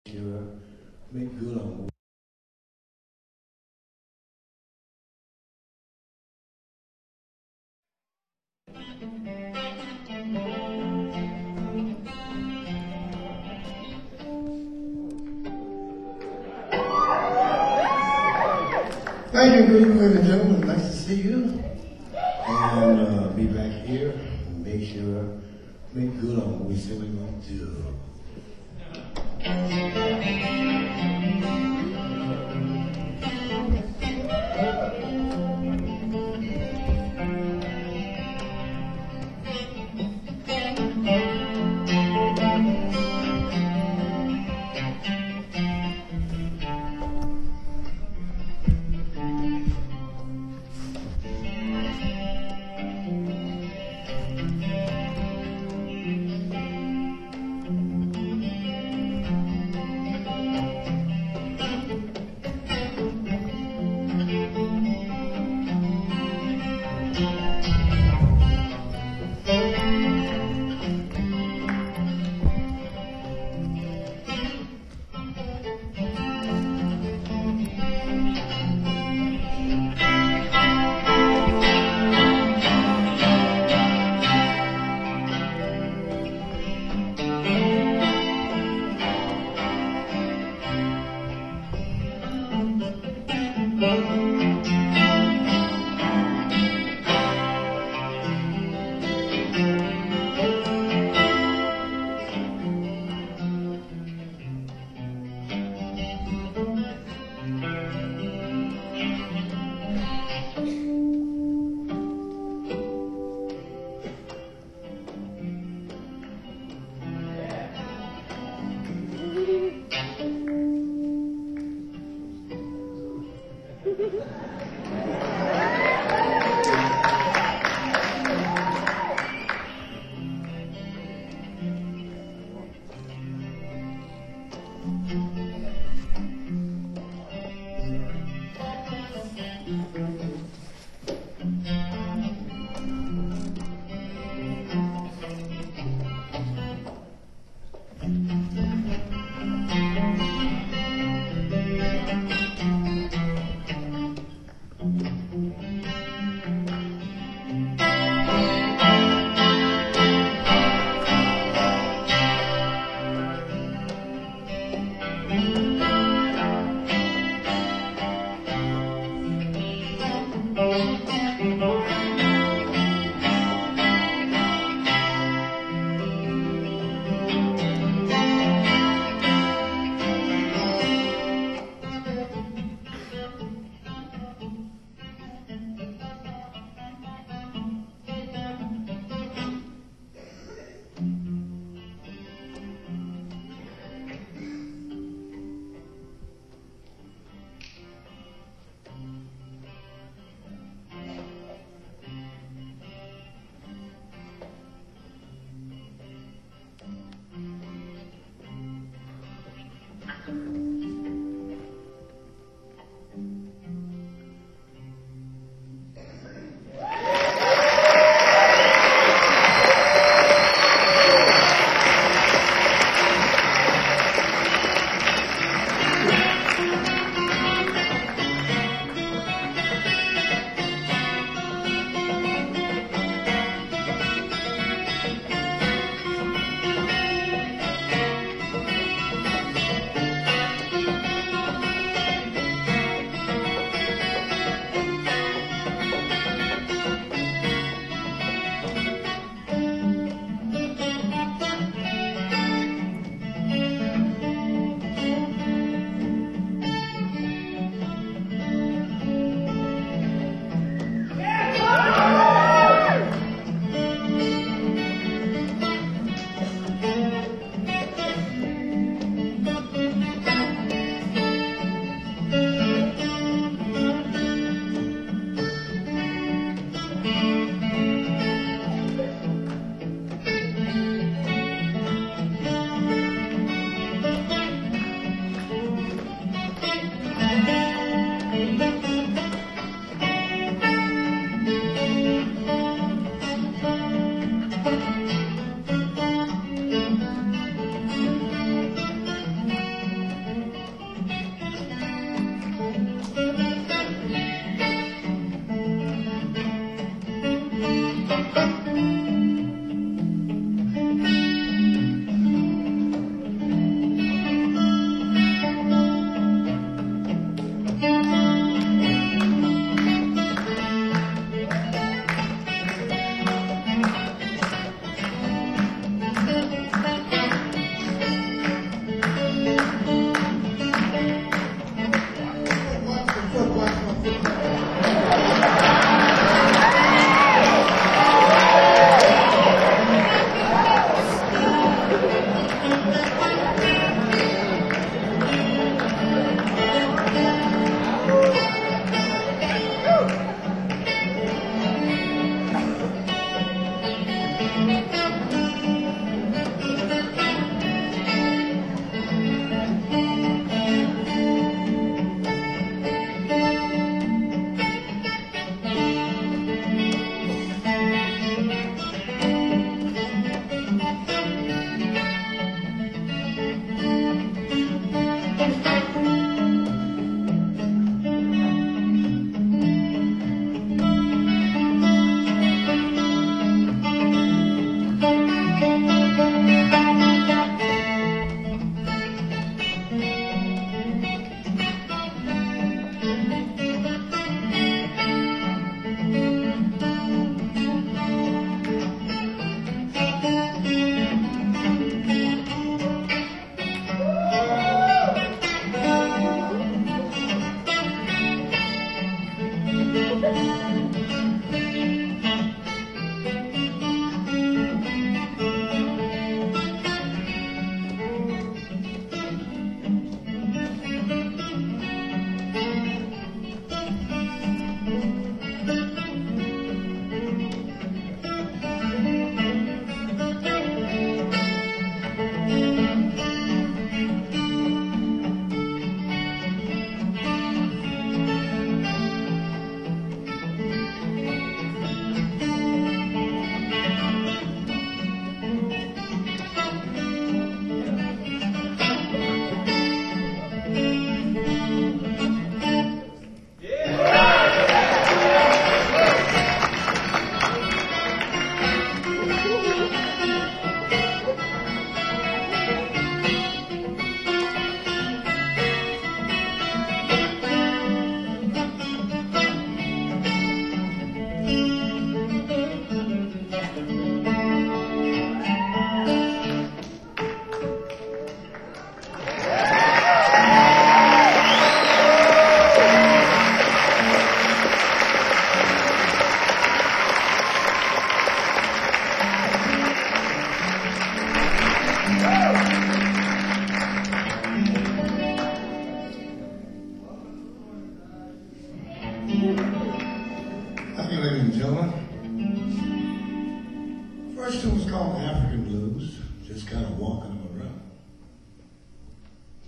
sure make good on. Thank you, good evening, ladies and gentlemen. Nice to see you. And be back here and make sure, make good on what we said we're going to do.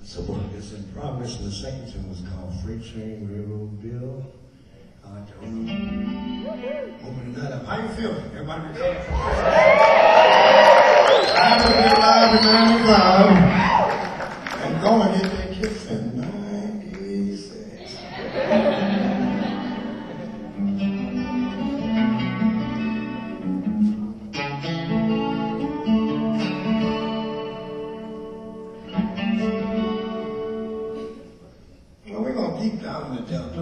It's a work that's in progress. And the second tune was called Freight Train Railroad Bill. I like to open that up. How you feeling? Everybody recover from this? I'm going to get live in 95 and gonna get that kiss in 96. Well, we're going to deep down in the Delta.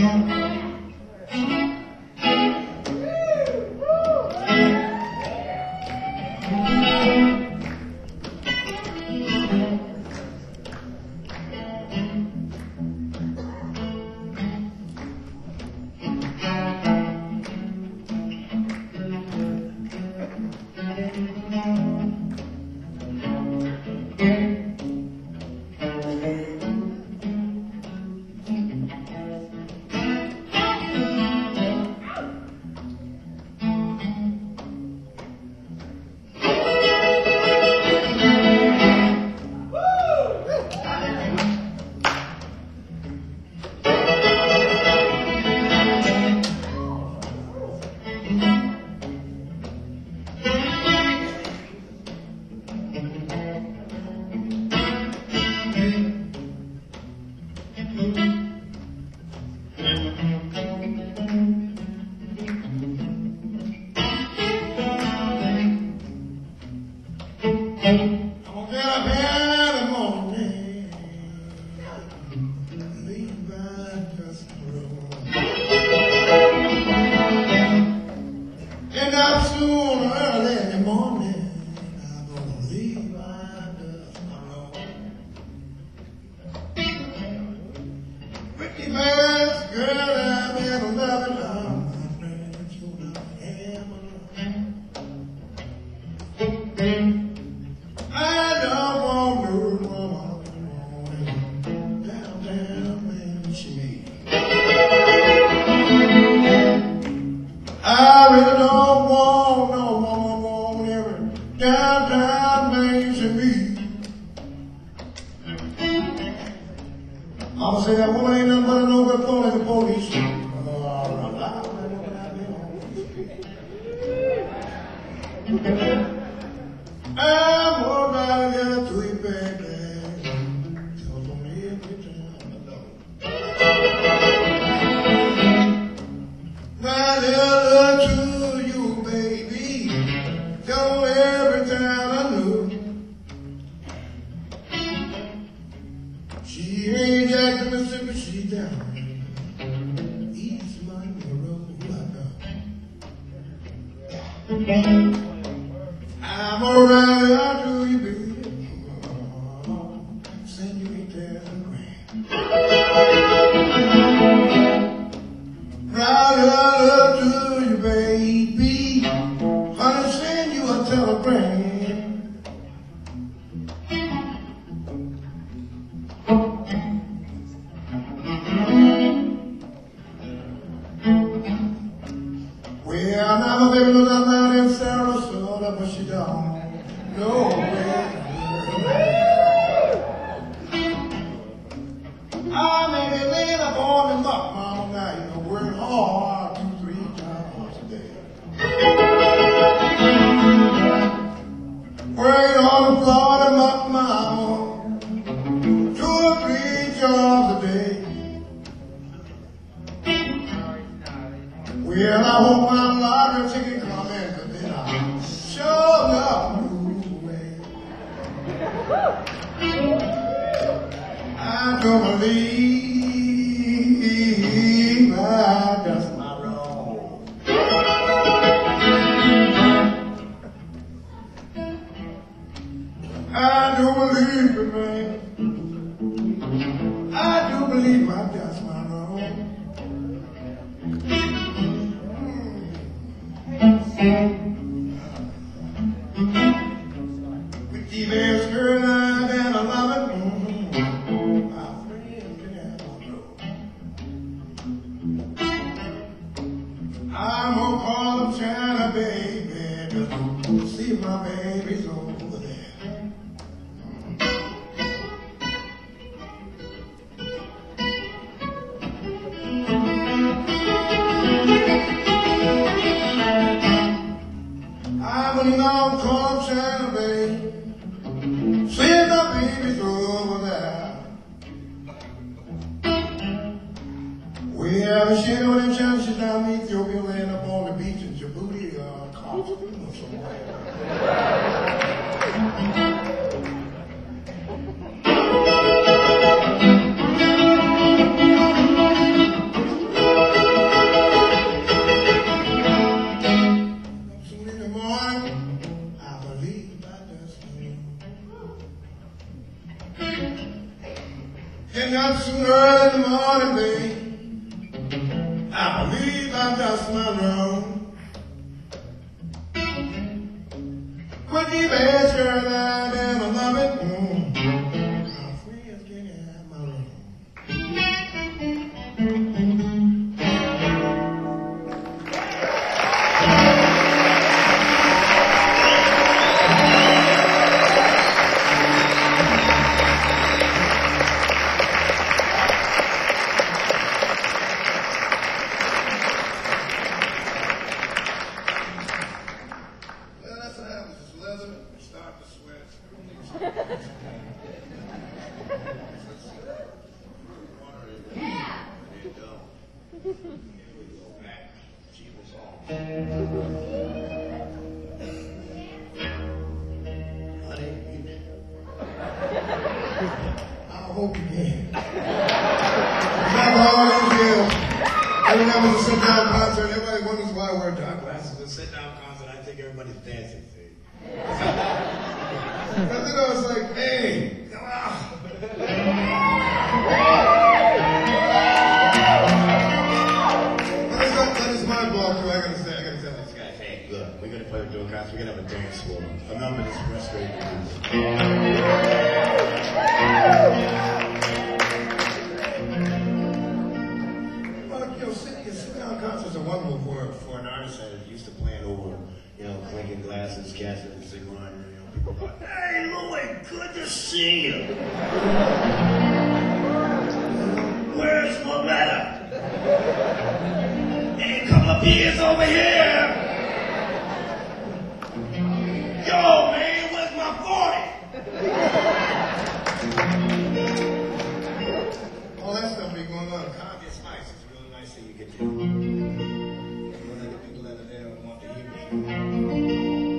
I'ma say that woman ain't nothing but an over phone the police. I'm more about to get a three-bag bag. Cause on every time I know. My love to you, baby. Cause every time I know. She ain't Jackson, Mississippi, she down East Monroe, I'm alright, I'll do you, baby. Send you a telegram. Right, love to you, baby. Honey, send you a telegram. Well, now my baby knows I'm out in Sarasota, but she don't know where. I may be laying up on the muck, mama, now you know, working hard 2-3 times a day. Working on the floor and muck, mama, 2 or 3 jobs a day. Well, I hope my lottery ticket come in, but then I sure enough move away. I don't believe I dust my wrong. I do believe it, man. I do believe I dust my wrong. With the best girl I've ever loved, my friend can ever know. I'm gonna call up China, baby, to see if my baby's over there. Yeah, but she know them churches down in Ethiopia laying up on the beach in Djibouti, Khartoum, or somewhere. Soon in the morning, I believe I just knew. And not soon early in the morning, babe, I believe I just my wrong. But the best girl I ever loved it, my friends can't have my wrong. Well, that's what happens. It's leather. You start to sweat. Honey, I hope you can. I'm all in jail. Every time it's a sit-down concert, everybody wonders why I wear dark glasses. It's a sit-down concert, I think everybody's dancing, see? And then I was like, hey, come on. But it's my ball, too. I gotta tell these guys, hey, look, we're gonna play a dual concert, we're gonna have a dance floor. Enough of this frustrating sit-down concerts are wonderful for an artist that is used to playing over, clinking glasses, casting and cigarette. People go, hey, Louie, good to see you. Where's Loretta? Hey, a couple of beers over here. Yo, man, where's my 40? All that stuff be going on. Conga Spice. It's a really nice thing you get to do. One of the people that they don't want to hear you.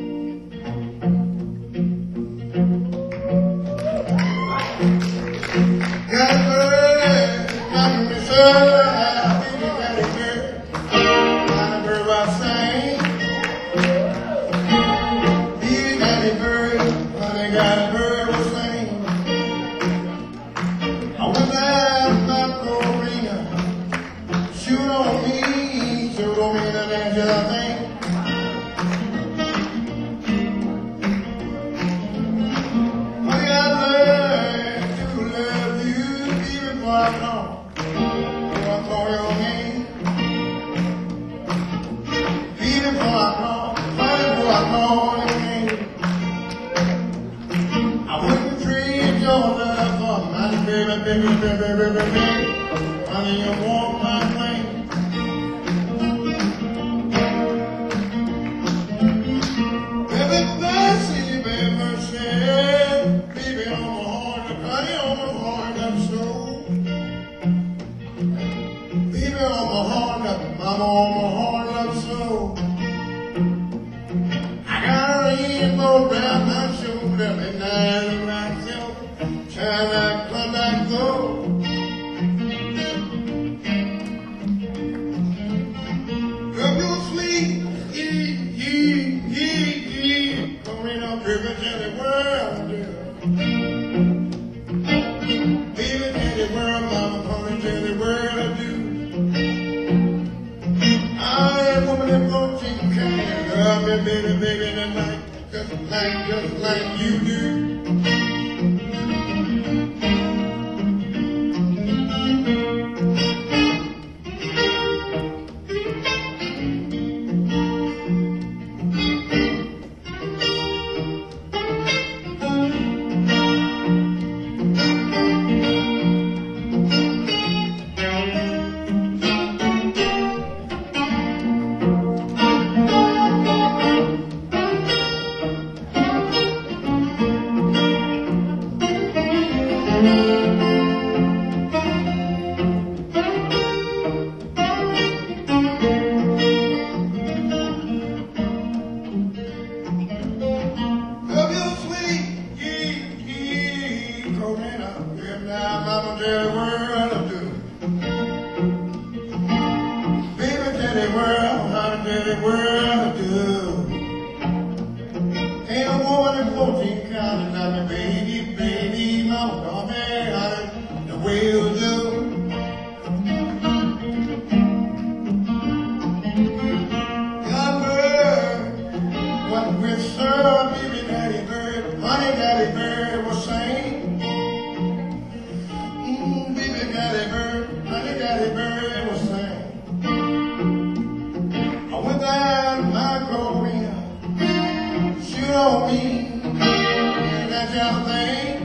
Honey, you want my flame. Baby, mercy, baby, mercy. Baby, on my horn, honey, on my horn, I'm slow. Baby, on my horn, mama, on my horn, I'm slow. I got a rainbow around my shoulder, and I look myself, trying to come back go. Baby, tonight, just like you do. how dirty world I do. Baby, dirty world, how dirty world I do. Ain't a woman in 14 counties like me, baby, baby, mama taught me how the way you do. Young bird, what with sir, baby, daddy bird, honey, daddy bird was saying. Baby, daddy bird, honey, daddy bird was saying. I went down to my Korea, shoot on me, that kind of thing.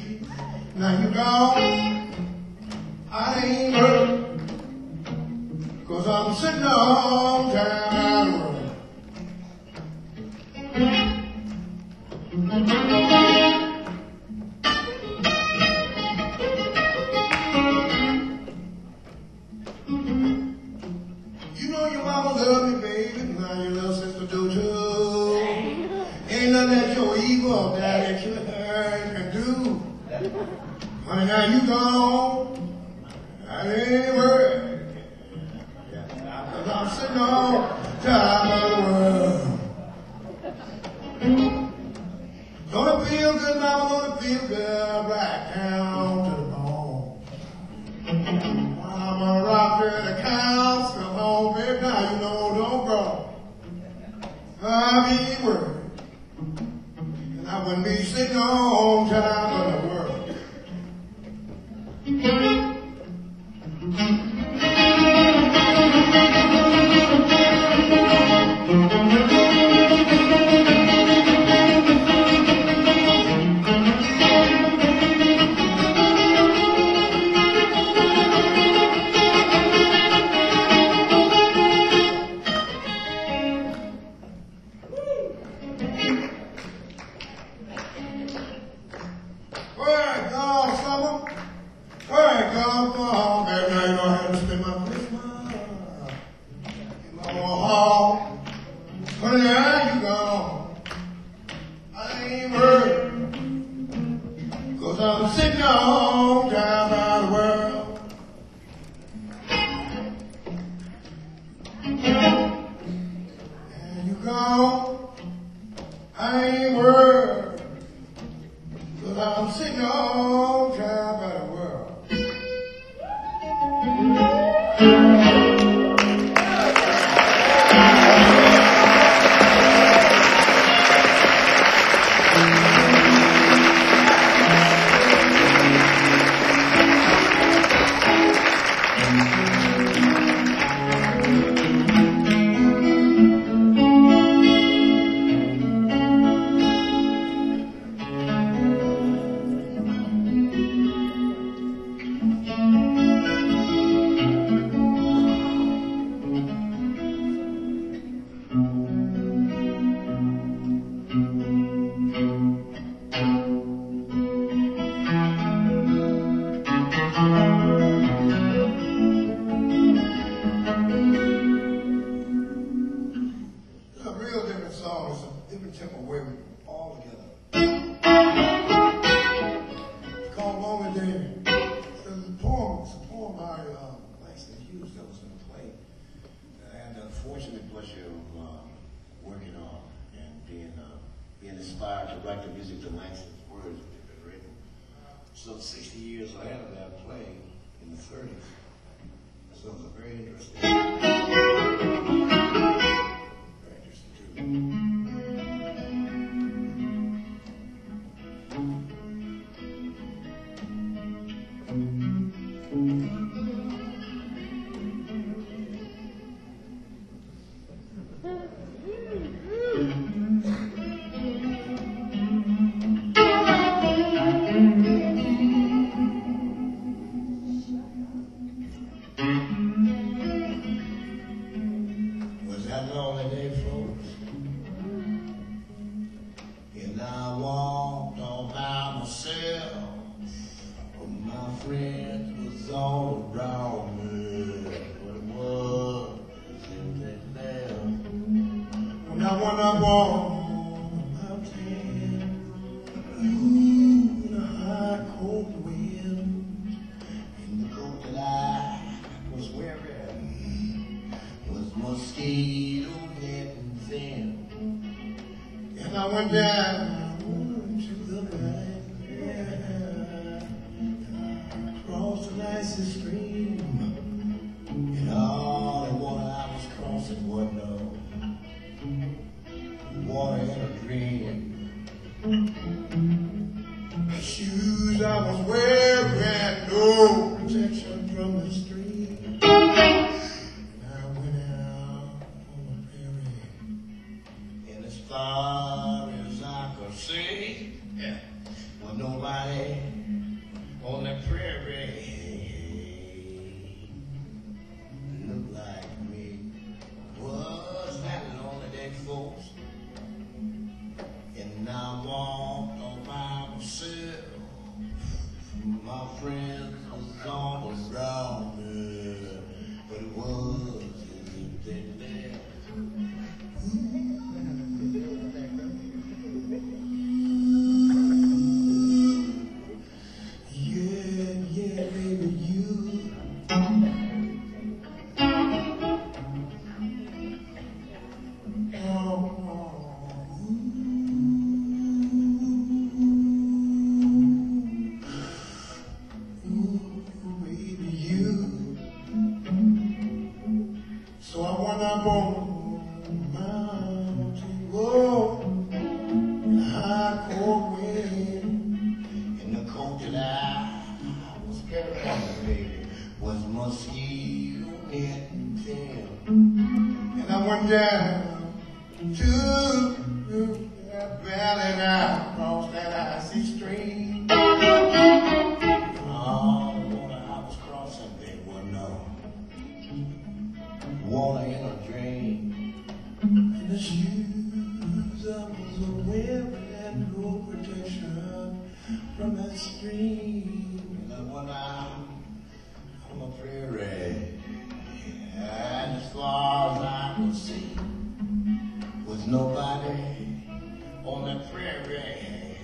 Now you gone, I ain't hurt. 'cause I'm sitting on time out of work. You know your mama love me, baby, now your little sister do too. Ain't nothing that your evil or daddy can do. Honey, now you gone, I ain't worried. 'Cause I'm sitting on top of the world. Gonna feel good, mama, gonna feel good right down to the bone. I'm gonna rock her the cows, come home, baby, now you know, don't go. I ain't worried, and I wouldn't be sitting on top of the world. I'm sitting on down by the world. And you gone, I ain't worried, 'cause I'm sitting on down by the world. Different way we all together. It's called Lonely Day. It's a poem by Langston Hughes that was in the play that I had the fortunate pleasure of working on and being inspired to write the music to Langston's words, which had been written some 60 years ahead of that play in the 30s. So it was a very interesting. Very interesting too. Was that lonely day, folks? And I walked all by myself. My friends was all around me, but it was empty now. When I walked on the mountain, in a high cold wind, and the coat that I was wearing was mosquito net and thin. And I went down to the night, crossed the nicest stream, and all the water I was crossing was no water in a dream. The shoes I was wearing had no protection from the stream. And I went out on the prairie, and as far as I could up on the mountain, whoa, the high cold wind, and the coat that I was carrying, baby, was mosquito net and thin. And I went down to that valley and I crossed that icy stream. Oh, the water I was crossing, there was no water in a drain. And the shoes I was wearing had no protection from that stream. And I went out on a prairie, and as far as I could see, was nobody on that prairie.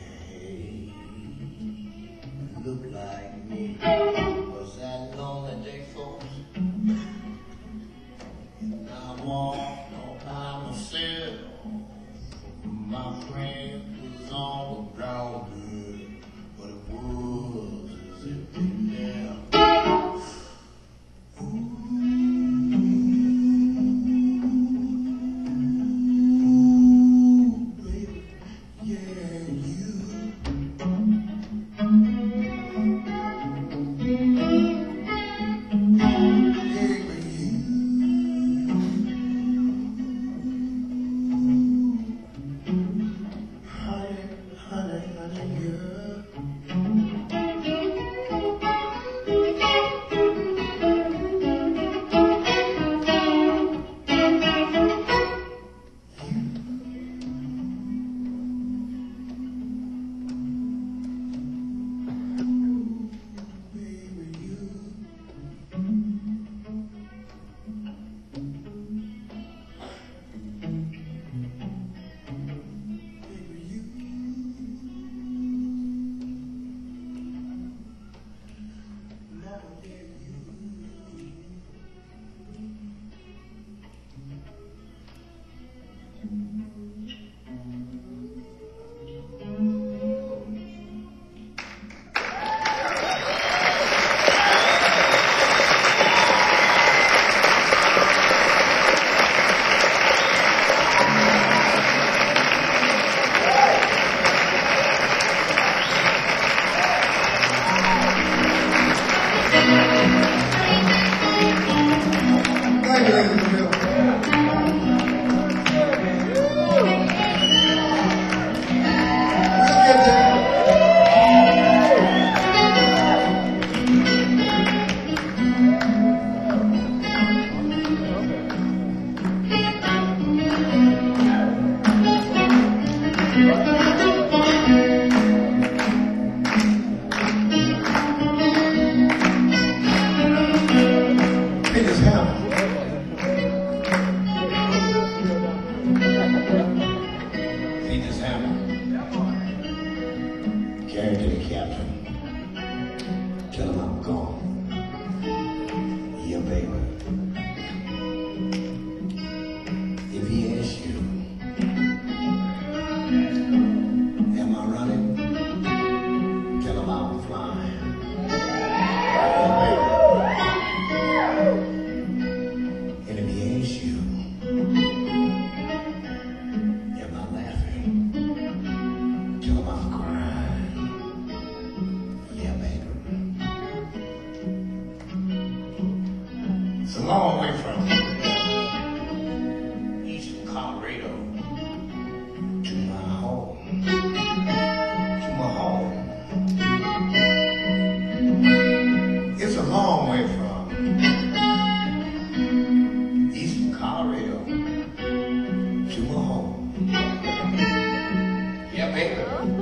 Looked like me. Was that lonely day, folks? And I walked all by myself. My friend was on the ground good, but it was as if they left. Carry to the captain. Tell him I'm gone. Yeah, baby. If he asks you, am I running? Tell him I'm flying. Yeah, baby. And if he asks you, am I laughing? Tell him I'm crying. Yeah, baby. It's a long way from eastern Colorado to my home. To my home. It's a long way from eastern Colorado to my home. Yeah, baby.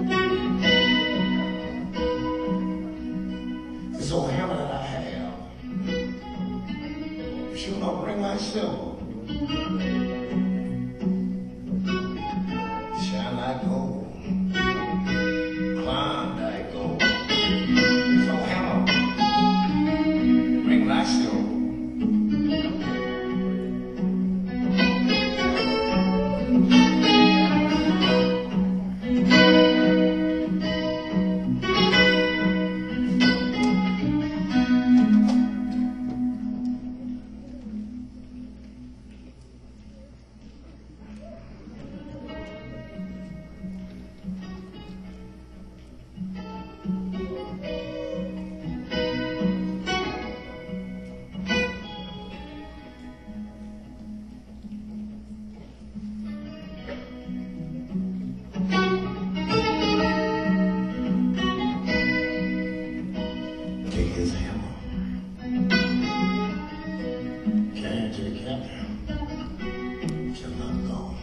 This old hammer that I have, sure don't ring like silver. Shine like gold. Climb like gold. This old hammer, ring like silver. Can't take a cap down till I'm gone.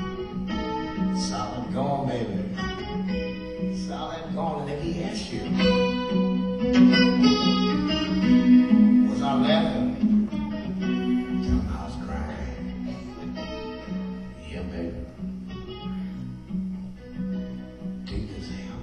Solid gone, baby. Solid gone. And if he asks you, was I laughing? Tell him I was crying. Yeah, baby. Deep as hell.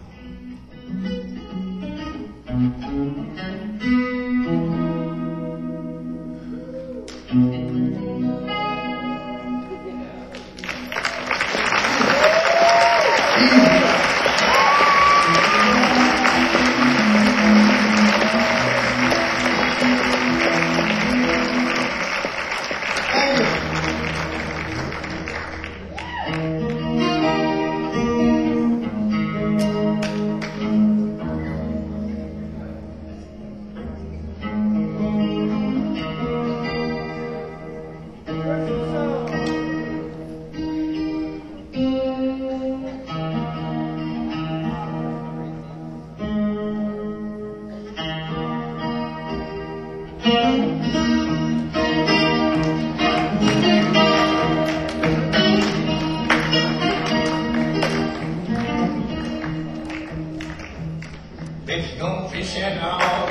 Bitch, don't fish at all.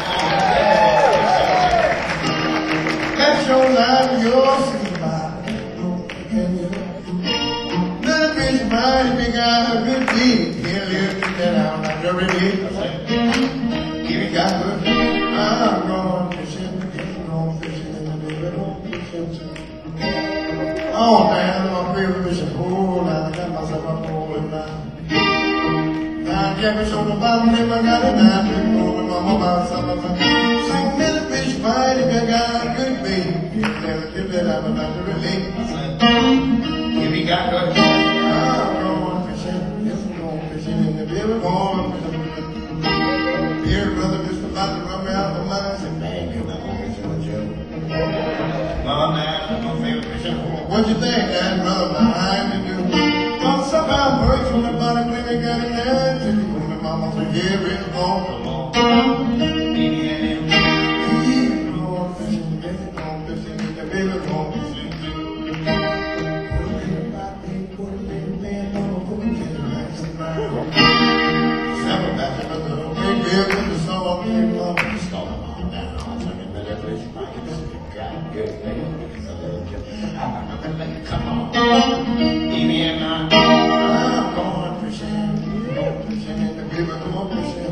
That's your life, your somebody. Little bitch might be got a good deed. Can't live that out like the ready. If you got good, I'm going fishing. Going fishing in the river. Going fishing. Oh man, I'm a favorite fishing hole. I got myself a hole in mine. Cabbage on the bottom, then I got it now. Been going on about something. Sing little fish fight if you got a good baby. Never give that up about the relate. If you got good, I'm going fishing. Yes, I'm going fishing in the river. Going fishing. Dear brother, just about to run me out of my mind. I said, man, come on, fishing with you. Mom, man, I'm going to fishing. What you think, man, brother? Behind you do. Well, somehow birds from the bottom, when they got it there. Mama said, yeah, it's gone along. Baby, and him. He's going fishing, baby, going fishing, and the baby going fishing too. Put a little body, put a little man, mama, put a little nice and round. Several batches of the big bill with the song, big mama, just start them all down. I'm talking about that fish, right? Got good thing. Come on. Baby, and I'm going fishing. Fishing in the river, going fishing.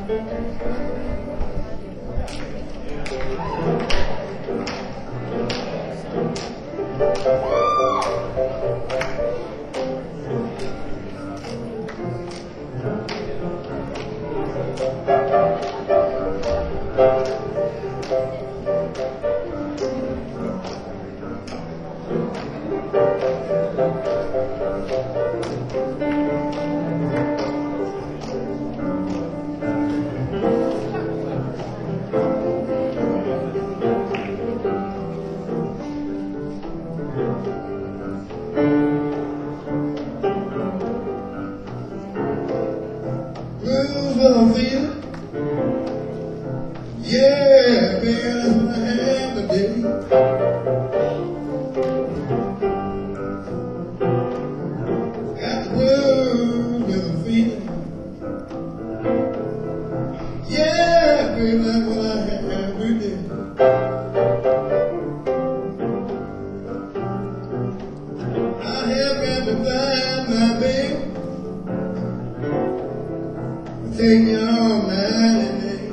Blues when I'm feeling. Yeah, baby, that's what I have today. Got the blues when I'm feeling. Yeah, baby, that's what I have today. I have got to find my baby. Take me all night and day.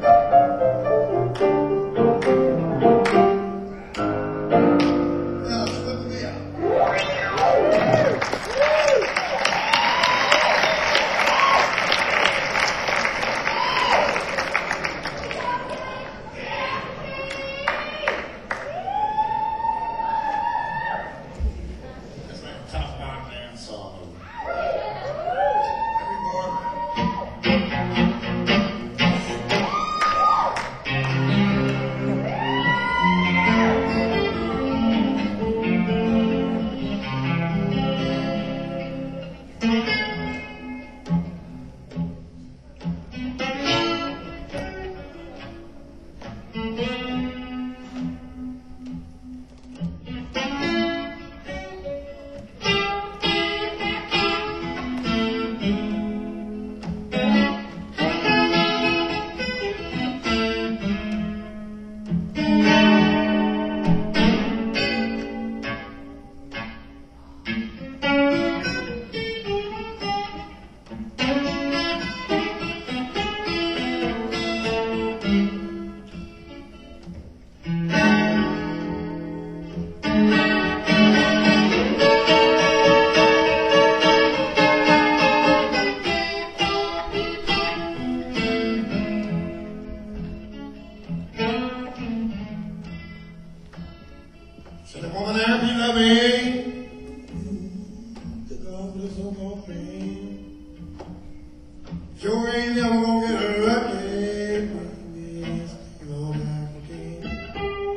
Now slip me out. That's like a top rock band song. Every morning. So the woman that be loving, the God for the so-called pain. Sure ain't never gonna get her lucky. Yes, you know back again.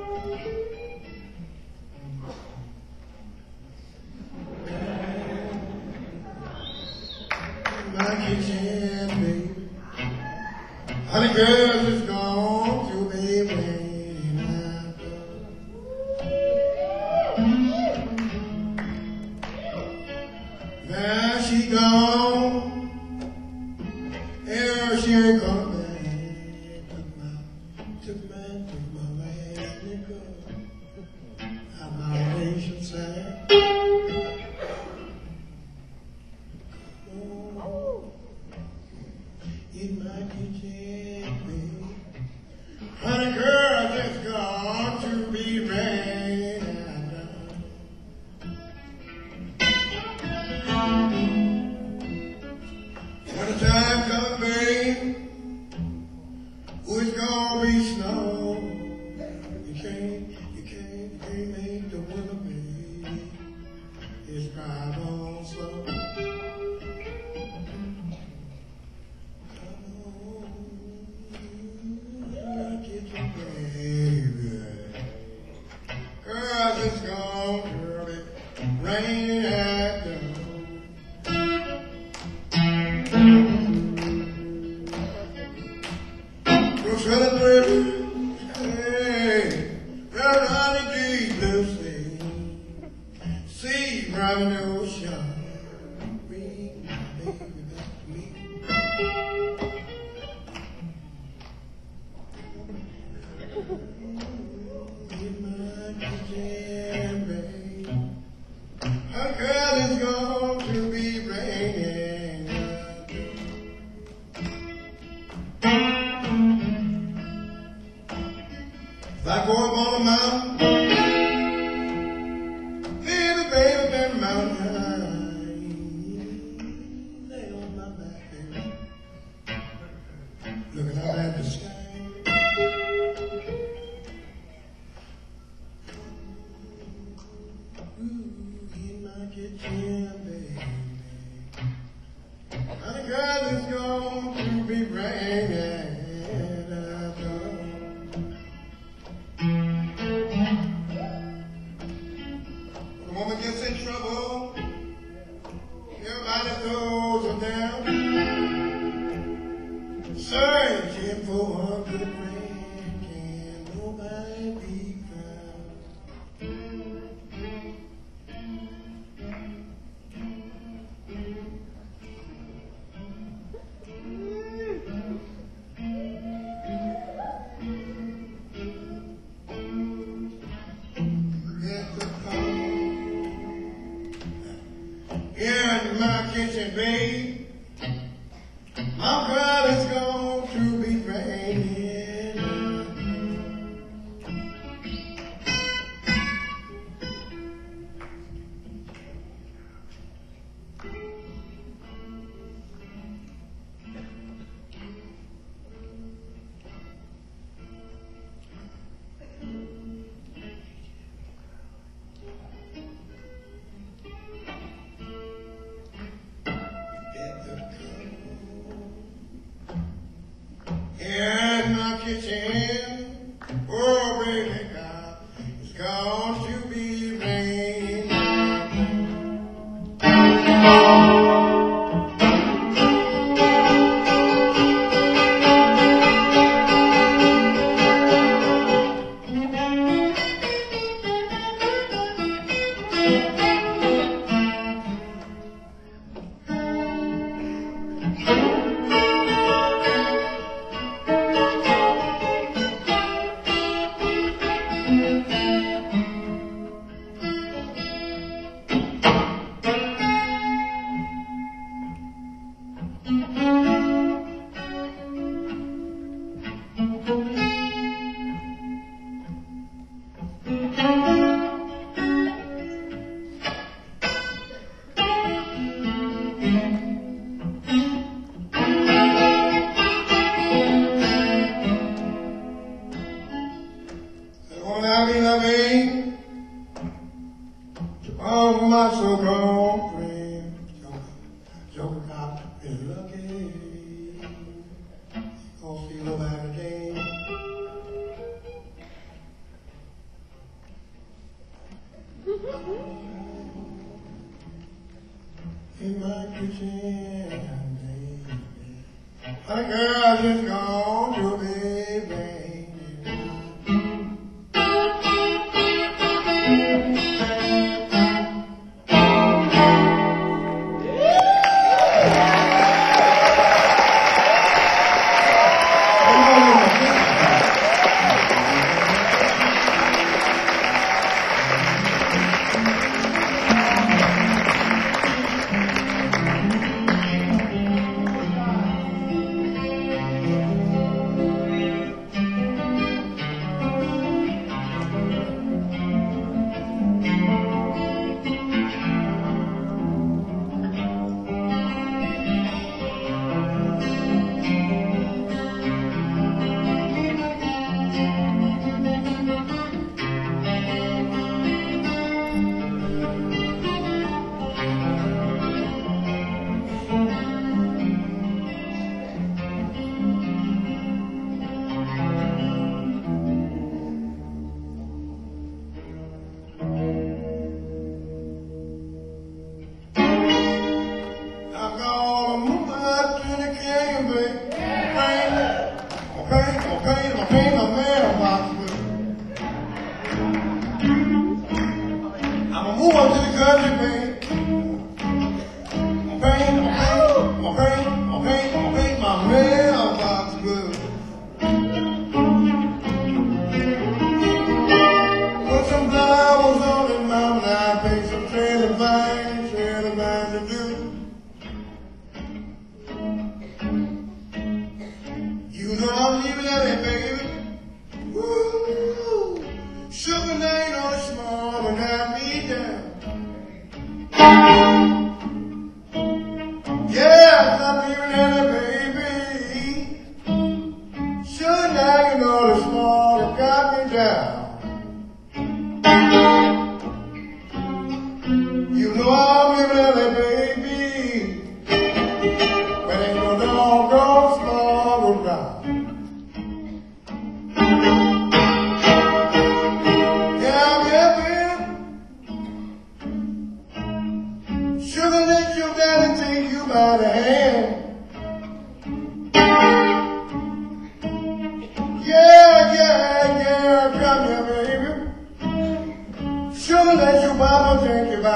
My kitchen, baby. Honey girl is gone to baby. Now she gone, and she ain't coming back. Took my last nickel out my nation side. Oh, in my kitchen, baby. Honey girl, I just gone to be rain. When the time comes, babe, it's gonna be snow. You can't make the winter, baby. It's drive on slow. Come on, get your baby. Girl, it's gonna be rain at dawn. Hey, round on the deep blue sea, round the ocean, bring my baby back to me. In my kitchen, babe, her girl is going to be raining. be raining. When a woman gets in trouble, everybody throws her down, searching for a good friend. Can nobody be found? In my kitchen, babe, my girl is going to be raining. In my kitchen, oh baby God, it's going to be raining. When I be loving all my so-called friends, Joe got is lucky. Gonna see nobody again. In my kitchen, my girl is gone to be raining. I'm gonna move up to the canyon, baby. Okay, my mailbox, baby. I'm gonna move up to the country, baby. Okay, my mailbox, baby. Put some flowers on it, mama, and I pick some trailer vines to do.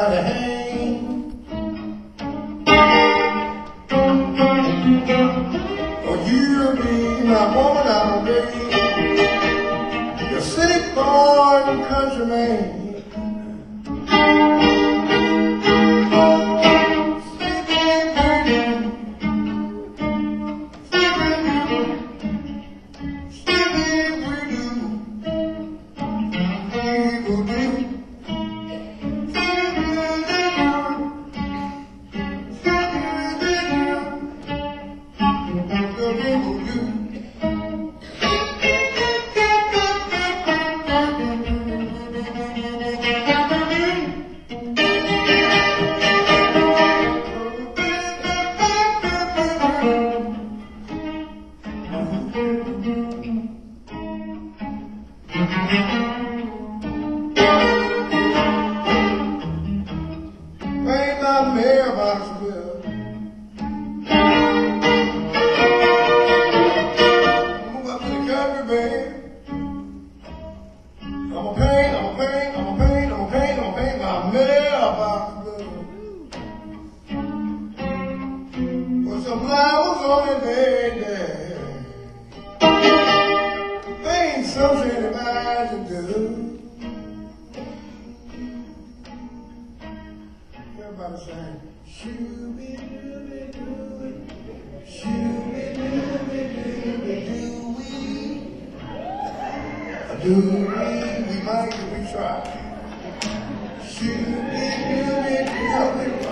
to hang. Oh, you'll be my woman all day. You're city-born countryman. Bring my mailbox bill. Move up to the country, babe. I'ma paint my mailbox bill. Put some flowers on it, baby. Ain't something anybody to do. Everybody saying, shoo-be-doo-be-doo-be, shoo-be-doo-be-doo-be-doo-wee. Do-we, we might if we try. Shoo-be-doo-be-doo-be-doo,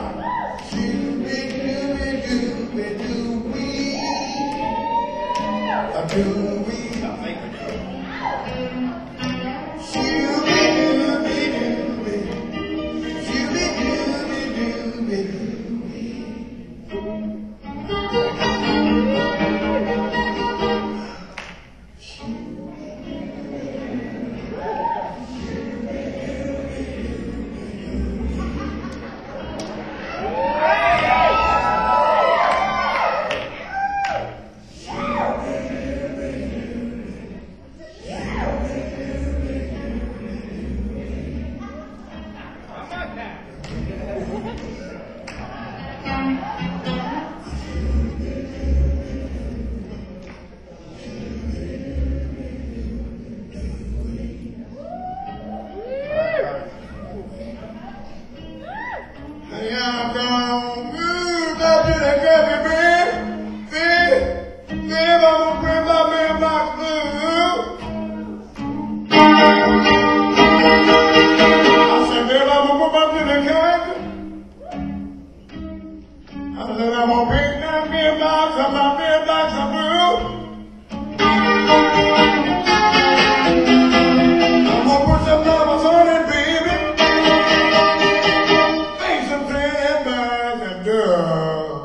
shoo-be-doo-be-doo-be-doo-wee. Do-we, I think we do. I'm gonna paint that mailbox, my mailbox are blue. I'm gonna put some numbers on it, baby. Think some pretty birds and doves.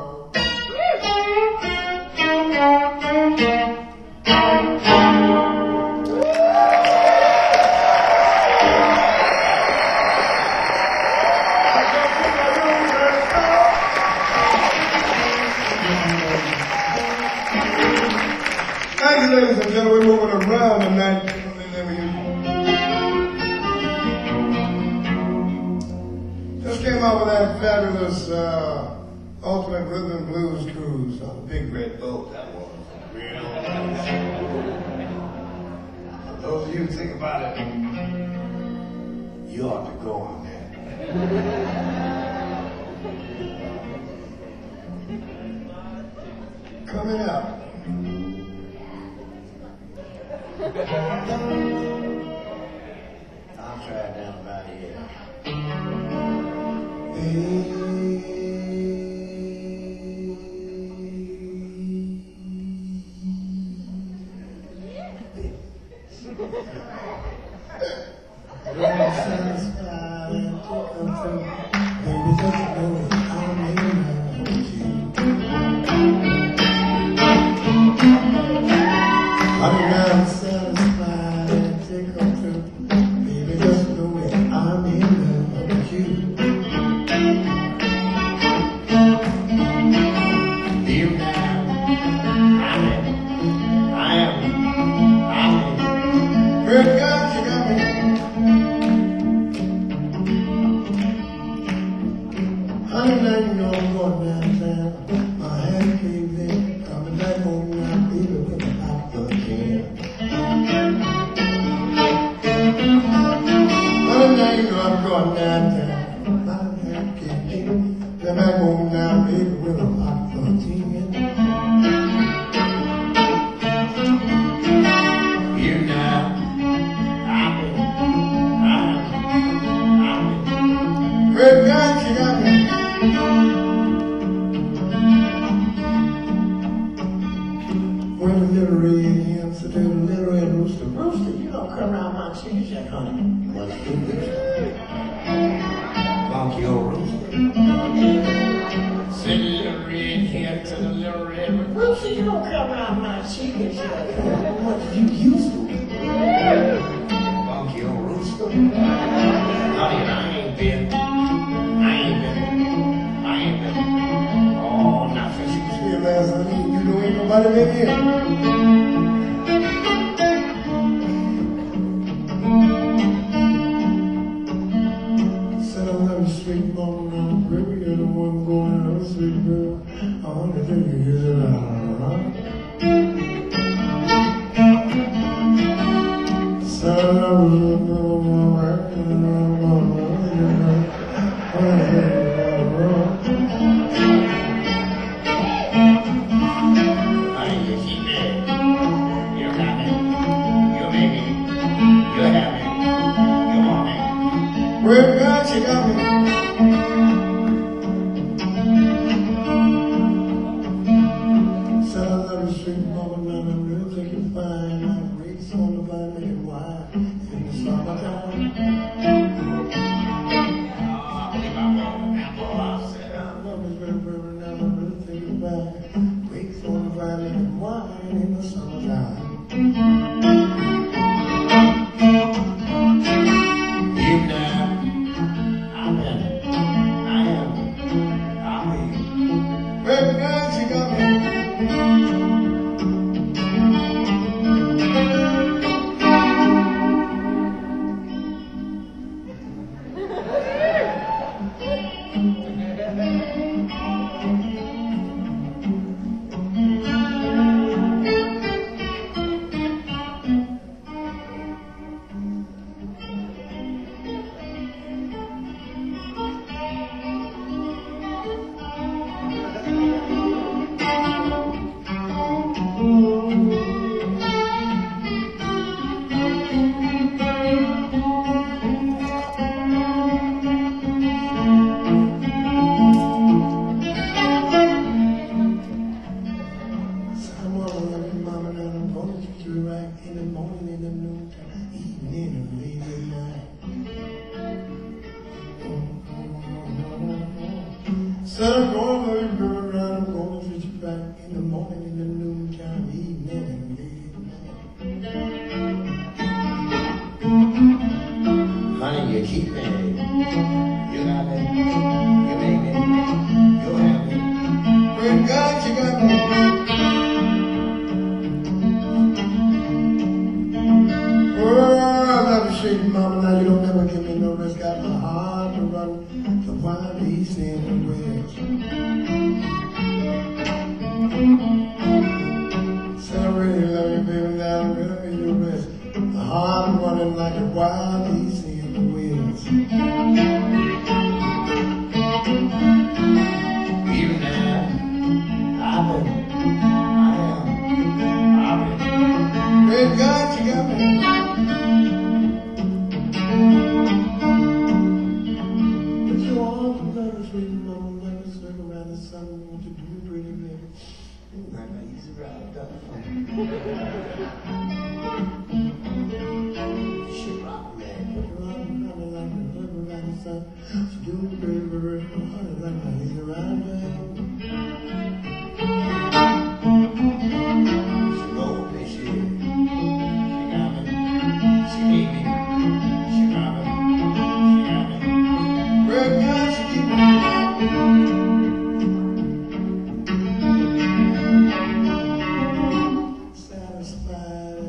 Thank you, ladies and gentlemen. We're moving around tonight. Just came out with that fabulous Ultimate Rhythm and Blues cruise on the Big Red Boat. That was real nice. For those of you who think about it, you ought to go on that. Coming up. I'll try it down about here. I'm satisfied and come through. Baby, just know I'm in love with you. I'm satisfied and take come through. Baby, just know I'm in love with you. Deep down, I am. Good God, you got me. Well, the little red hen said to the little red rooster, Rooster, you don't come around my tree. He said, honey, what's the rooster? Funky old rooster. Said the little red hen to the little red rooster, Rooster, you don't come around my tree. He said, what you used to? Funky old rooster. Honey, I ain't been. Oh, not since you was here last night. You know ain't nobody been here. Said I love you, sweet mama, now, baby, you're the one going on, sweet girl. I want to take you here tonight. Said I love you, well, God, you got me. Said I love you, sweet mama, now I really think you're fine. Like race on the vine and wine in the summertime. I said I love you, baby, now I really think you're fine. Race on the vine and wine in the summertime. Baby, God, you got me. Right in the morning, in the noontime, evening, and late at night. Said I'm going to leave you around, I'm going to treat you back in the morning, in the noontime, evening, and late at night. Honey, you keep me, you got me, you make me, you have me. When God, you got me. Mama, now you don't never give me no rest. Got my heart to run the wild east and the west. Said I really love you, baby, now I really need your rest. My heart running like a wild east and the west. Even now, I am. Great God, you got me. Sweet mama, let me circle around the sun. Won't you do pretty, baby? Ooh, like my easy ride she rock me. Put her on, like a circle around the sun. She do pretty, baby. Oh, like my easy ride, baby. She rolled me, she got me. She gave me. She got me. She got me. Red God, she gave me. Satisfied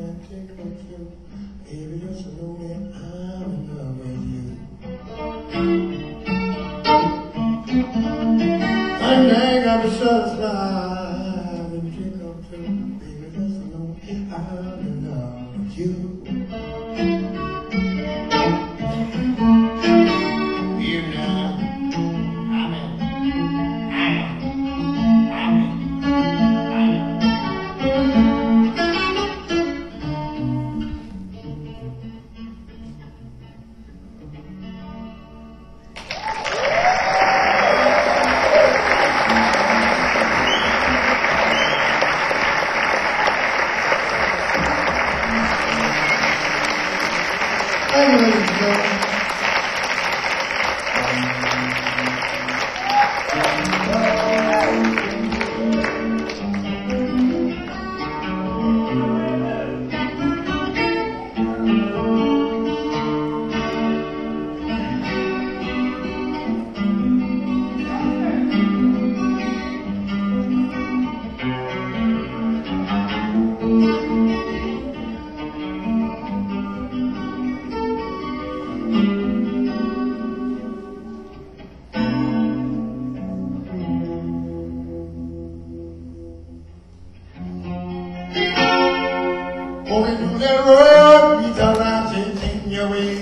Going through that road, we turn around, taking your way.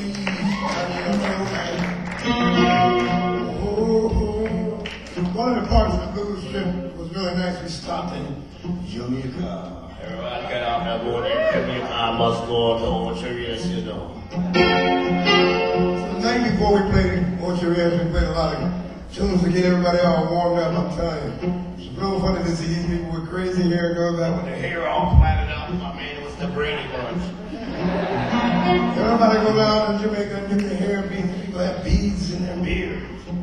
One of the parts of the blues trip was really nice. We stopped in Jamaica. Everybody got out there going in Jamaica. I must go to Orchard, you know. So the night before we played Orchard, we played a lot of tunes to get everybody all warmed up, I'm telling you. It's real funny to see these people with crazy hair go back with their hair all platted out. My man, it was the Brady Bunch. Everybody go down to Jamaica and get their hair beads. People have beads in their beards.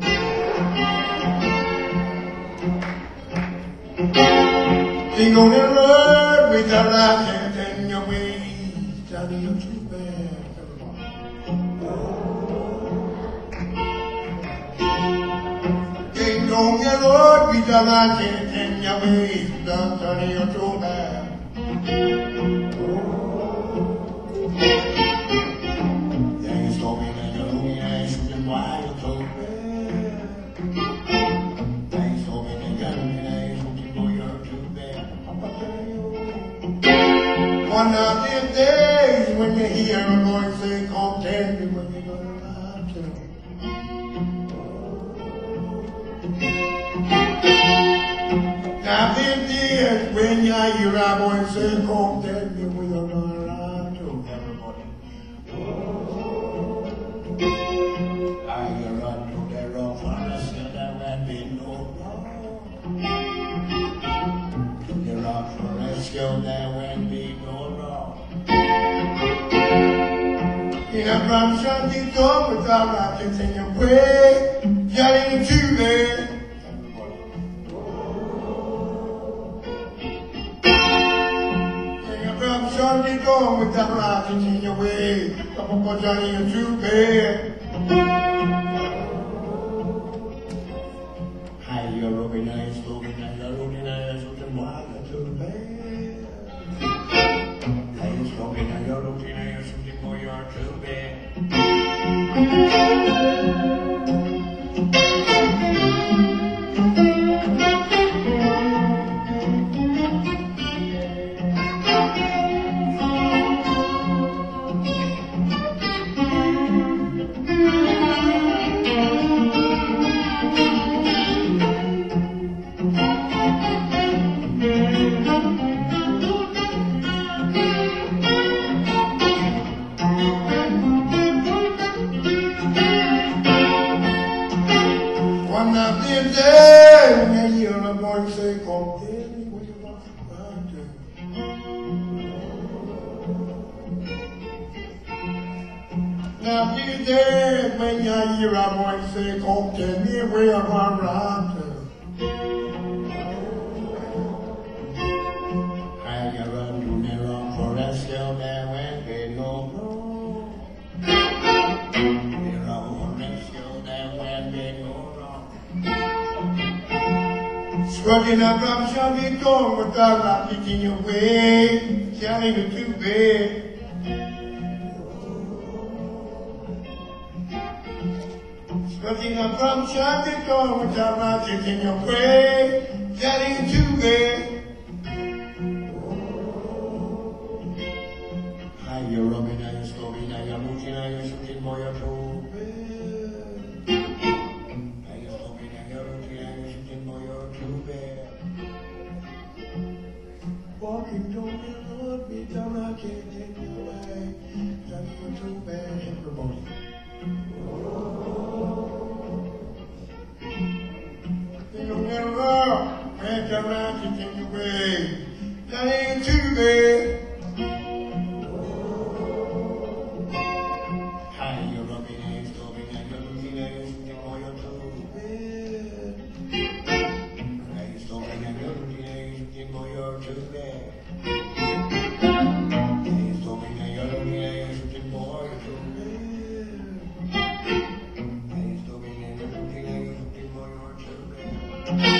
King on the road, we got out here, taking your ways, Johnny, you're too bad. King on the road, we got out here, taking your ways, Johnny, you're too bad. Yeah, you told me that you're looking at shooting why you're too bad. One of these days when you hear a voice say, come tell me when you're gonna ride to. Now these days when you hear a voice say, come tell me when you're gonna ride to. Everybody. I can run to the rock forest and there will be no law. To the rock forest, there will be no law. In a from Shanty door without rockets in your way, getting to bed. In a from Shanty door without rockets in your way, Papa Johnny, you're too bad. Hi, you're looking nice, looking nice, you're looking nice, looking wild, you're too bad. Hey, you're looking nice, you're looking nice, looking more, you're too bad. One of these days when you hear a voice say, come tell me what you want to do. Now these days when you hear a voice say, come tell me where you're going to. I got run to the rock forest, still there won't be no road. The rock forest, still there won't be no road. Struggling up from Shanty door without rockets in your way, Johnny, you're too bad. Struggling up from Shanty door without rockets in your way, Johnny, you're too bad. Hi, you're rubbing, now you're stopping, now you're moving, now you're shooting, boy, you're too bad. Now you're stopping, now you're looking, now you're shooting, boy, you're too bad. Walking down the road, me down, I can't take you away. Johnny, you're too bad, everybody. You know, never wrong, man, come around, you take you away. Johnny, you're too bad. Hi, you're bad. He's told me that you're looking at something more, you're too bad. He's told me that you're looking at something more, you're too bad.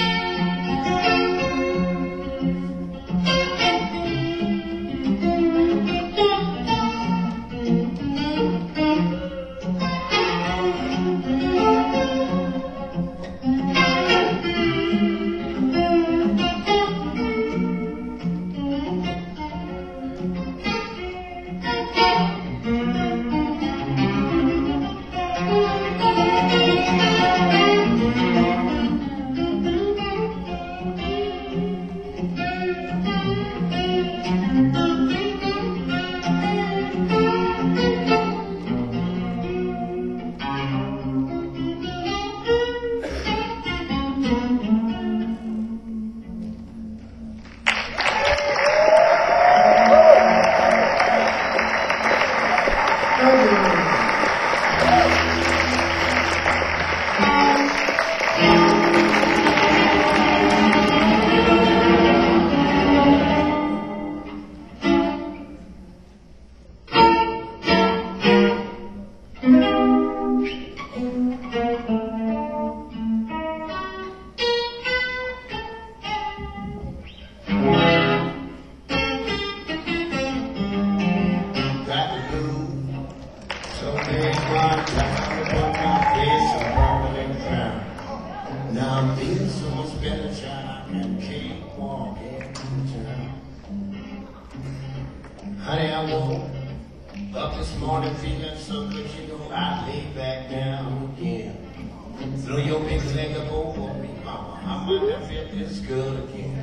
Now I'm feeling so much better, child. I can keep walking town. Honey, I woke up this morning feeling so good, you know I lay back down again. Throw your big leg up over me, mama. I might not feel this good again.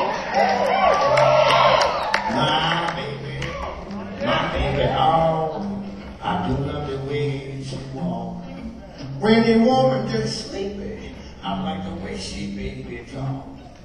My baby, oh, I do love the way she walk. When the woman gets sleepy, I like the way she baby talk.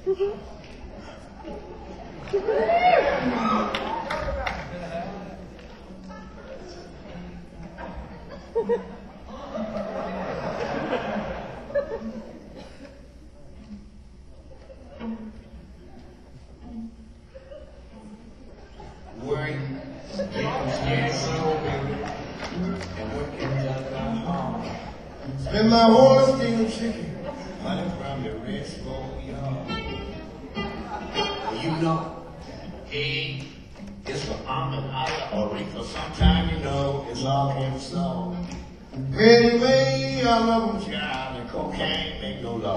Worry, yeah, so baby, and what can just my heart. Spend my whole stealing chicken, running from the rich yard. You know, hey, it's for almond, or Rico. Sometime you know it's all can solve. Anyway, I love them, child, and cocaine make no law.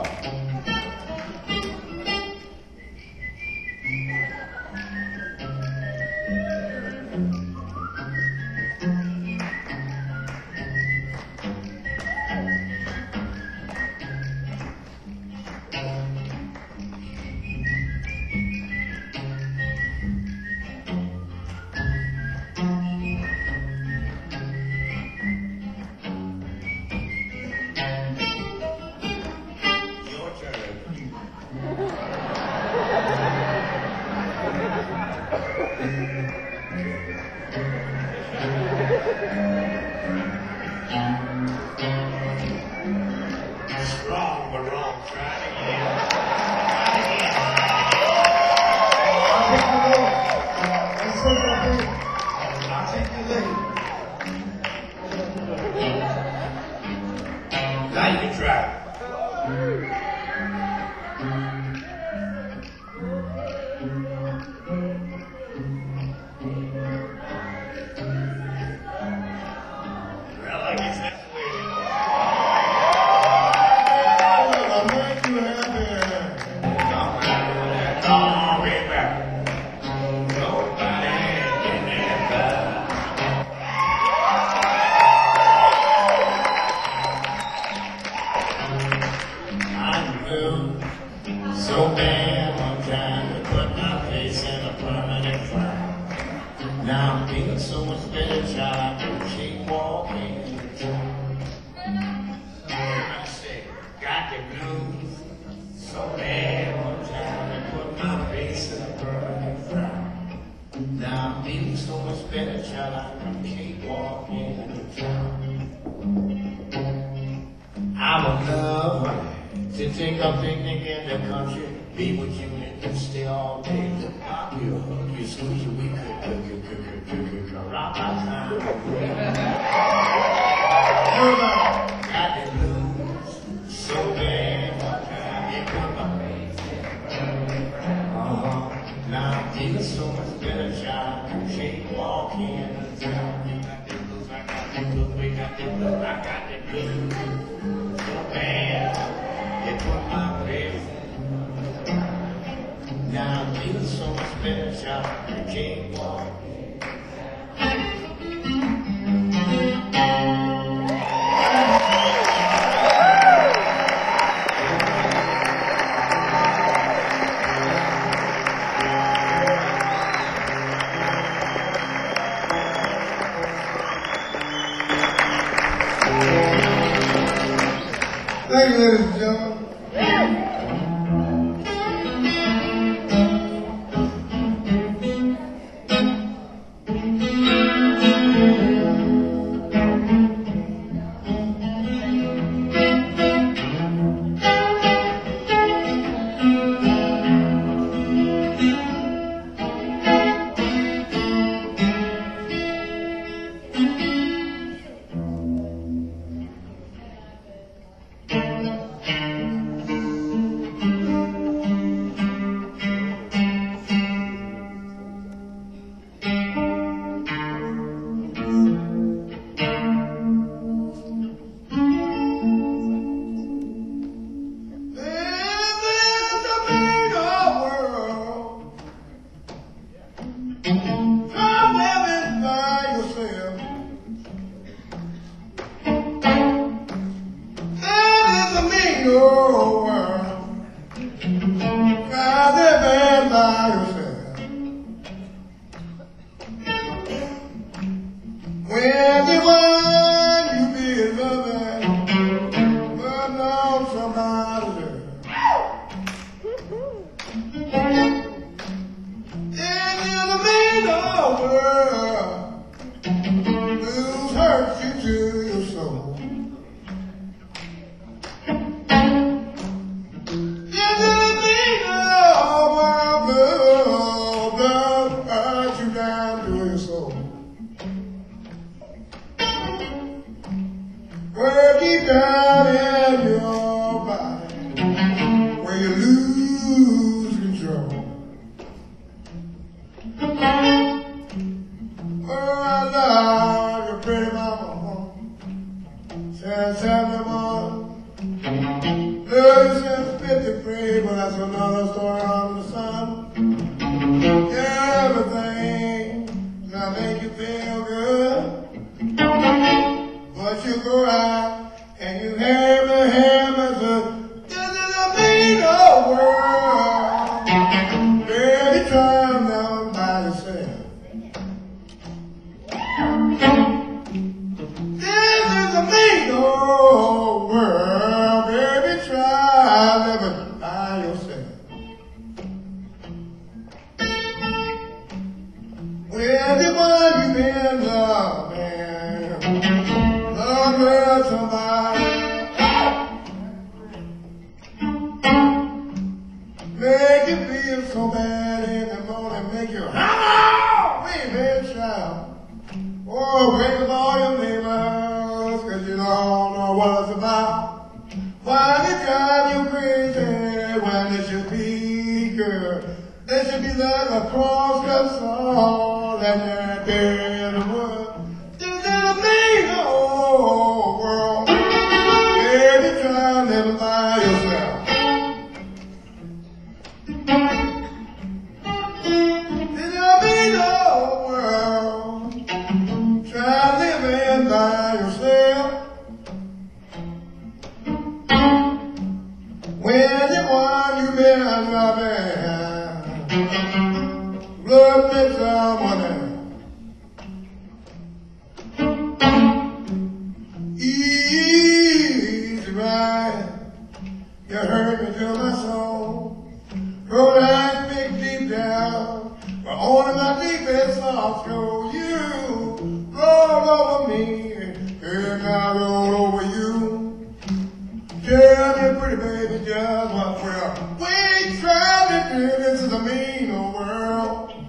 Strong but wrong, try it again. I'll take you later. Now you can try it. Well, I guess that's the way it is. So bad, I'm trying to put my face in a permanent frown. Now I'm feeling so much better, child. I can keep walking. I say, got the blues. So bad, I'm trying to put my face in a permanent frown. Now I'm feeling so much better, child. I can keep walking. I would love to take a picnic in the country, be with you and stay all day. you a hug, you squeeze your weak, rock my time. Got the blues so bad, what time you come up? Now I'm feeling so much better, child. You can't walk in the town. You got the blues, I got the blues, we got the blues, I got the blues. So bad, it put my face. Now I'm feeling so much better, child. You can't walk in. Thank you, ladies and gentlemen. When the one you be loving, but know somebody there. And in the middle world, blues hurt you to your soul. In the middle world, blues hurt you down to your soul. Where deep down in your body, where you lose control. Oh, I love your pretty mama, since 71. Love you since 53, but that's another story under the sun. Everything that make you feel good. But you go out and you hammer to this is a mean old world. Baby, try down by yourself. This is a mean old world. Baby, try living by yourself. When the one you've been loving, love somebody, make you feel so bad in the morning, make you holler, baby, shout. Oh, wake up all your neighbors, 'cause you don't know what it's about. Why they drive you crazy when they should be good? They should be like a cross-cut song and they're buried in the wood. This is a mean old world. Baby, try living by yourself. This is a mean old world. Try living by yourself. When you want you been loving, look at someone else. Easy ride, you hurt me to my soul. Go down, big deep down, but only my deepest thoughts go. You roll over me, and I roll over you. Tell me, pretty baby, just what we're we trying to do. This is a mean old world.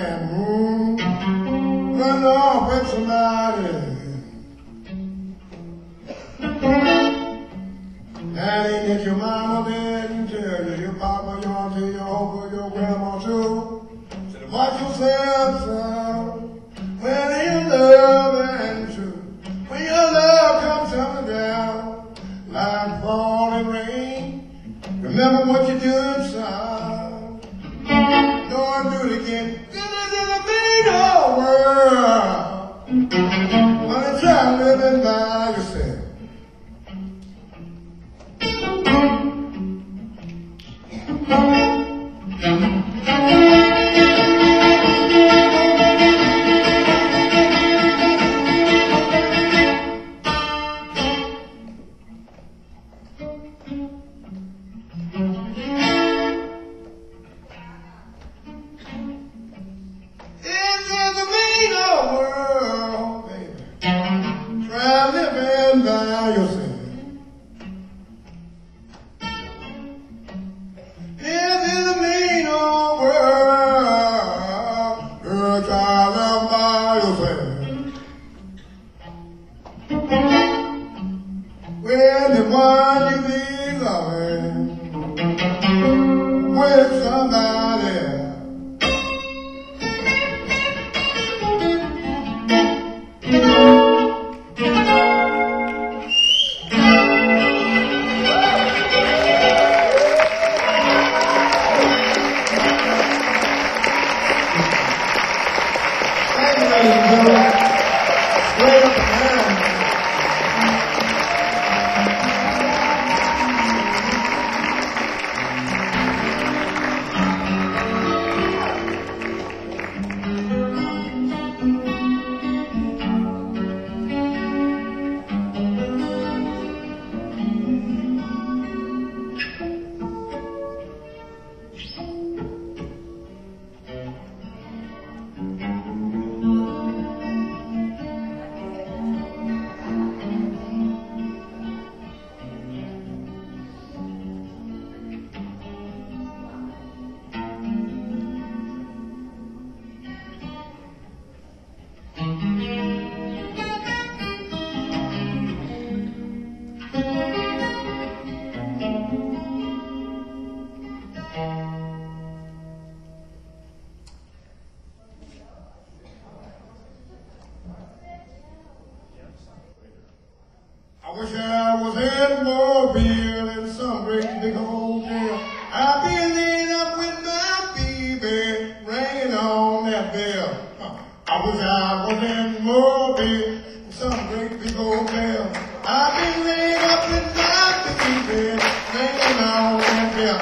man run off with somebody. That ain't if your mama didn't tell you, your papa, your auntie, your uncle, your grandma too. Said, watch yourself, son. When you love and true, when your love comes tumbling down like falling rain, remember what you're doing, son. Don't do it again. This is a big old world. Wanna try living by yourself. I wish I was in Mobile in some great big hotel. I'd be laying up with my baby, ringing on that bell. I wish I was in Mobile in some great big hotel. I'd be laying up with my baby, ringing on that bell.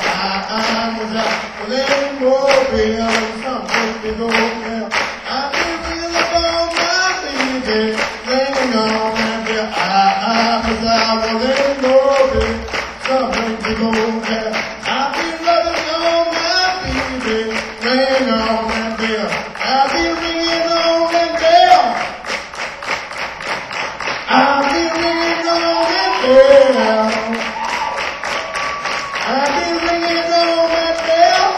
I wish I was in Mobile in some great big hotel. I'd be ringing up on my baby, ringing on that bell. I was in Mobile, something to go there. I've been loving on my baby, ring on that bell. I've been ringing on that bell. I've been ringing on that bell. I've been ringing on that bell.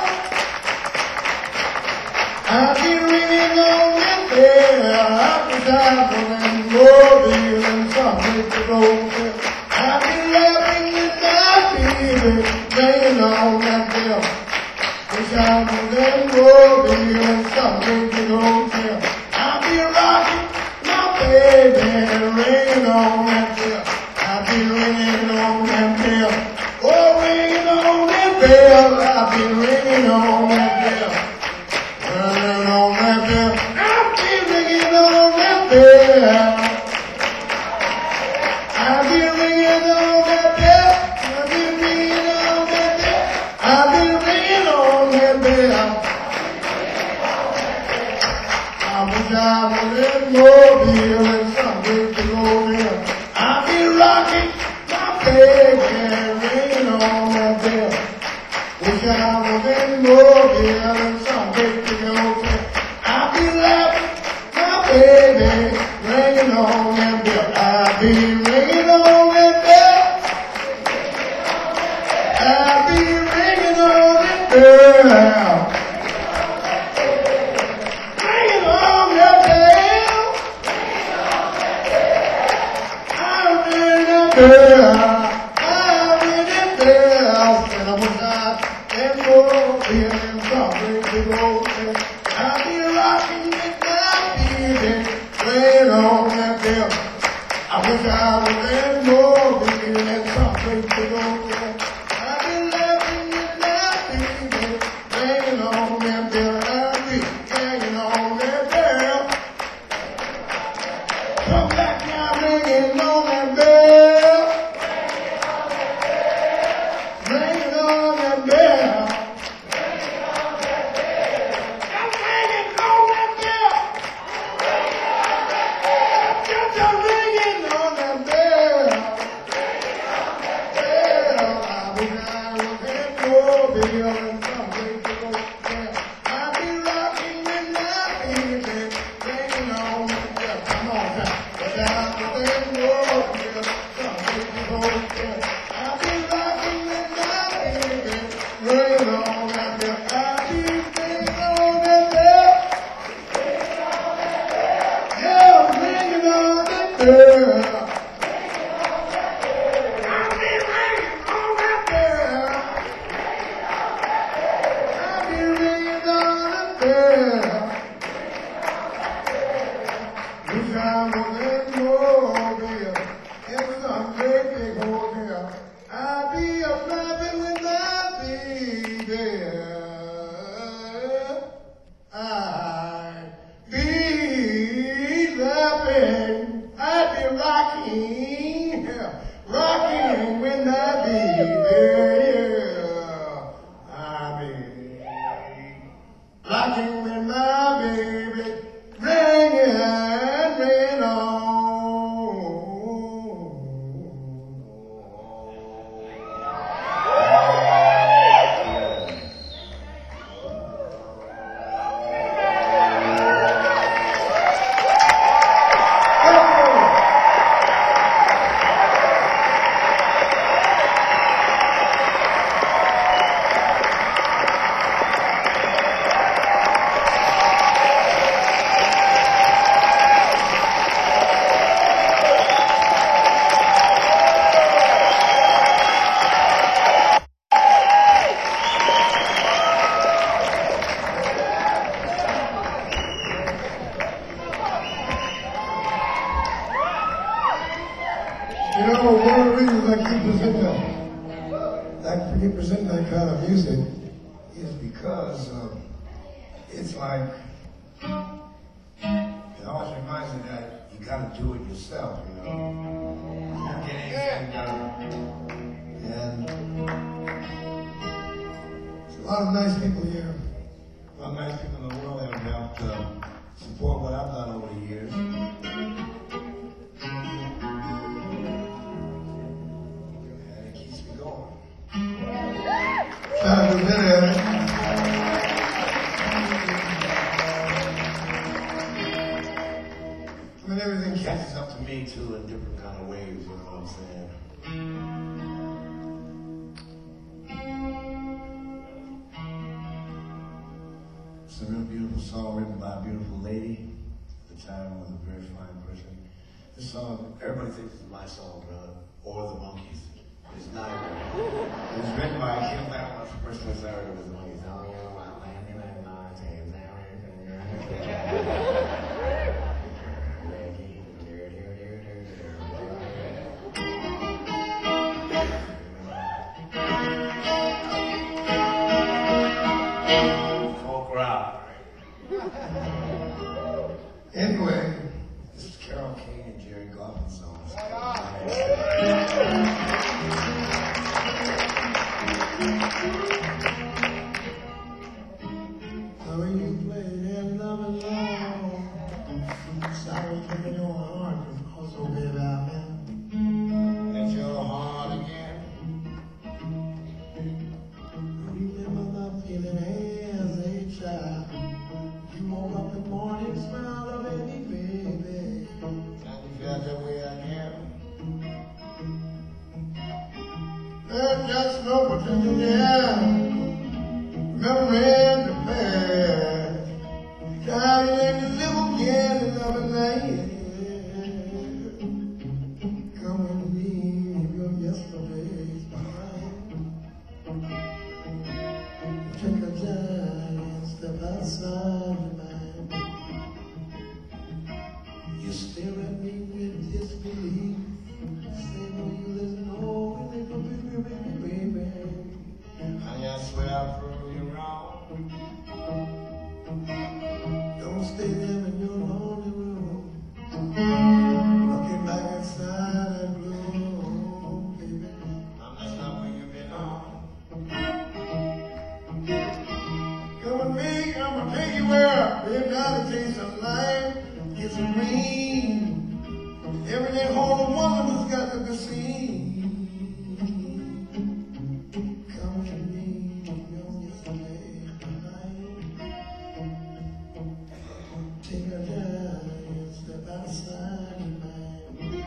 I've been ringing on that bell. I was out in Mobile and something to go there. I've been loving with my baby, laying on that bell. Wish I was in Mobile and something to go there. I've been rocking my baby, ringing on that bell. I've been ringing on that bell. Oh, ringing on that bell. I've been ringing on that bell. Ringing on that bell. I've been ringing on that bell. I've been ringing on that bell. I've been ringing on that bell. I've been ringing on that bell. I wish I was in Mobile and something to go there. I've been rocking my baby, ringing on that bell. Wish I was in Mobile and something to go there. I've been laughing my baby, ringing on that bell. I've been ringing on that bell. I've been ringing on that bell. Wish I was in Mobile, in some great big hotel. I'd be a rapping with my baby. I'd be laughing, I'd be rocking, rocking with my baby. I'd be rocking with my baby, ringing, ringing on. You know, one of the reasons I keep presenting that kind of music is because it's like, it always reminds me that you gotta do it yourself, you know. You can't get anything done. And there's a lot of nice people here, a lot of nice people in the world that have helped support what I've done over the years. I mean, everything catches up to me too in different kind of ways, you know what I'm saying? It's a real beautiful song written by a beautiful lady. At the time, was a very fine person. This song, everybody thinks it's my song, or the Monkees. It's not. It was written by Kim Barrett. The first place I heard it was the Monkees. Anyway, this is Carole King and Jerry Goffin songs. So you play that love alone. Sorry for your heart, also baby, I'm at your heart again. Remember my feeling as a child. You woke up in the morning, smiled a baby, baby. And you felt that way again. There's just no potential there. Memory in the past. Trying to live again another night. Come and leave your yesterdays behind. Take a giant step outside your mind. You stare at me with disbelief. Say, will you listen? Oh, baby. I swear I prove you wrong. Don't stay there in your lonely room, looking back inside and blue, baby. I'm not where you belong. Come with me, I'ma take you where we've got a taste of life. It's a dream. Every day, whole woman has got to be seen. Come to me, your yesterday behind. Take a giant step outside your mind.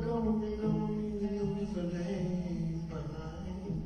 come with me, come with me, it's a day, but night.